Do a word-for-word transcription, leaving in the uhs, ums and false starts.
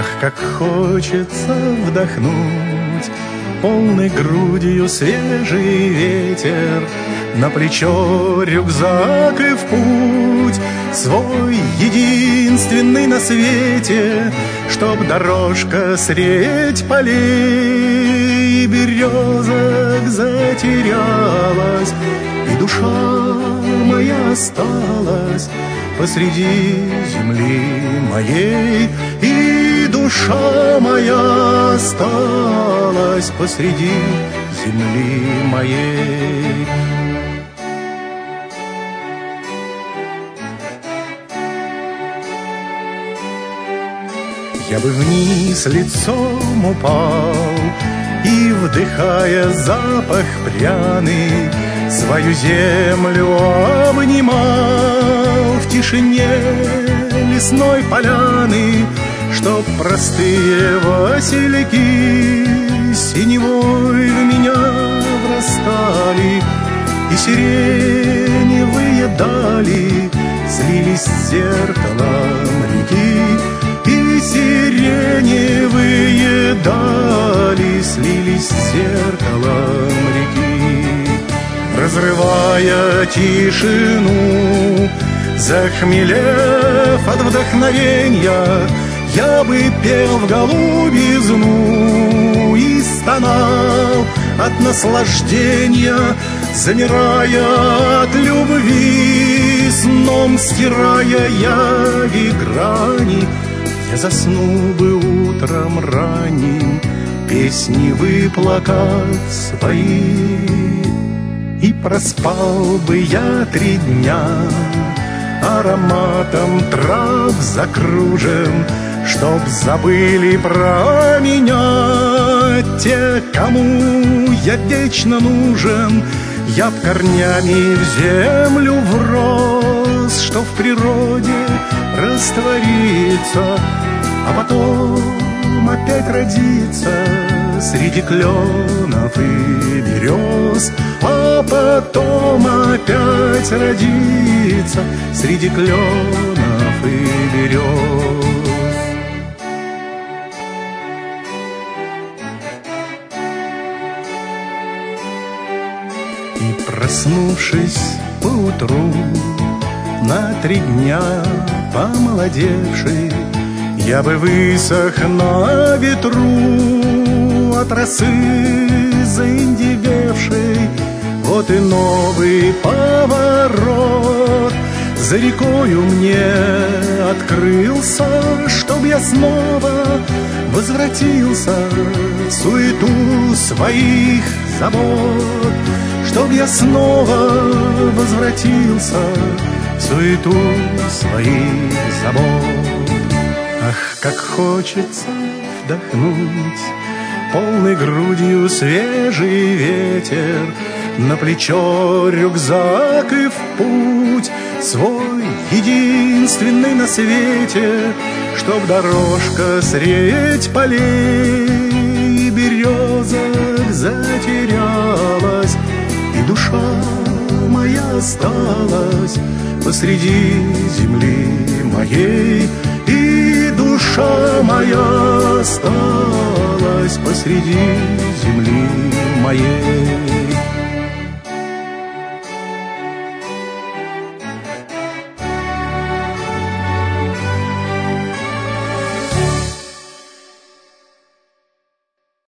Ах, как хочется вдохнуть полной грудью свежий ветер, на плечо рюкзак и в путь свой единственный на свете, чтоб дорожка средь полей и березок затерялась, и душа моя осталась посреди земли моей, и душа моя осталась посреди земли моей. Я бы вниз лицом упал и, вдыхая запах пряный, свою землю обнимал в тишине лесной поляны, чтоб простые васильки синевой в меня врастали, и сиреневые дали слились с зеркалом реки, и сиреневые дали слились с зеркалом реки. Разрывая тишину, захмелев от вдохновенья, я бы пел в голубизну и стонал от наслаждения, замирая от любви, сном стирая яви грани. Я заснул бы утром ранним, песни выплакав свои, и проспал бы я три дня, ароматом трав закружен, чтоб забыли про меня те, кому я вечно нужен. Я б корнями в землю врос, что в природе растворится, а потом опять родится среди кленов и берез, а потом опять родится среди кленов и берез. И, проснувшись поутру, на три дня помолодевший, я бы высох на ветру от росы заиндевевшей. Вот и новый поворот за рекою мне открылся, чтоб я снова возвратился в суету своих забот, чтоб я снова возвратился в суету своих забот. Ах, как хочется вдохнуть полной грудью свежий ветер, на плечо рюкзак и в путь свой единственный на свете, чтоб дорожка средь полей и березок затерялась, и душа моя осталась посреди земли моей, и душа моя осталась посреди земли моей.